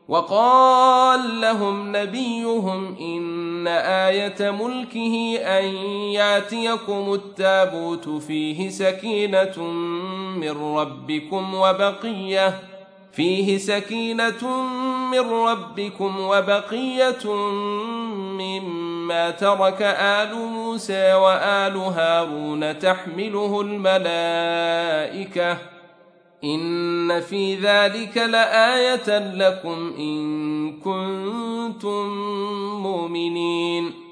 وقال لهم نبيهم إن آية ملكه أن ياتيكم التابوت فيه سكينة من ربكم وبقية مما ترك آل موسى وآل هارون تحمله الملائكة إن في ذلك لآية لكم إن كنتم مؤمنين.